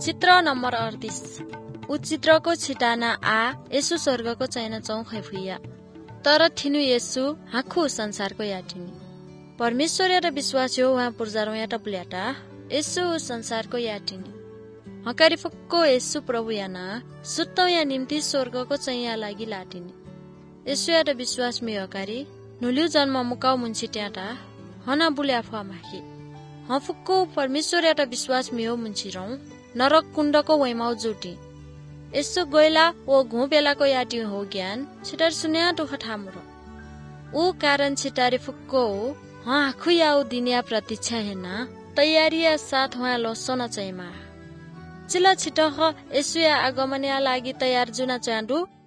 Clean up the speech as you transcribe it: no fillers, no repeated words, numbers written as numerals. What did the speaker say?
चित्र नम्बर 38 ऊ चित्रको छिटाना आ यसु स्वर्गको चैन चौखै फुइया तर थिनु यसु हाखु संसारको याटिनी परमेश्वर याटा विश्वास हो उहाँ पुर्जारो याटा पुल्याटा यसु संसारको याटिनी हकारी फक्को यसु प्रभु याना सुत्तौ या निम्ति स्वर्गको चैया लागि लाटिनी यसु याटा विश्वास मे हकारी नुल्यु जन्म मुकाउ मुन्छि ट्याटा हना बुल्या फा माखी हफुक्को परमेश्वर याटा विश्वास मे हो मुन्छि रौ नरक कुण्डको वैमाउ जुटी यसो गोइला ओ घु बेलाको याटी हो ज्ञान छिटार सुन्या दुख ठामुरो ऊ कारण छिटारे फुक्को हाँ आखु याउ दिनिया प्रतीक्षा हेना तयारीया साथ वहाँ लसोन चैमा चिला छिटह यसुया आगमनया लागि तयार जुना चाँडु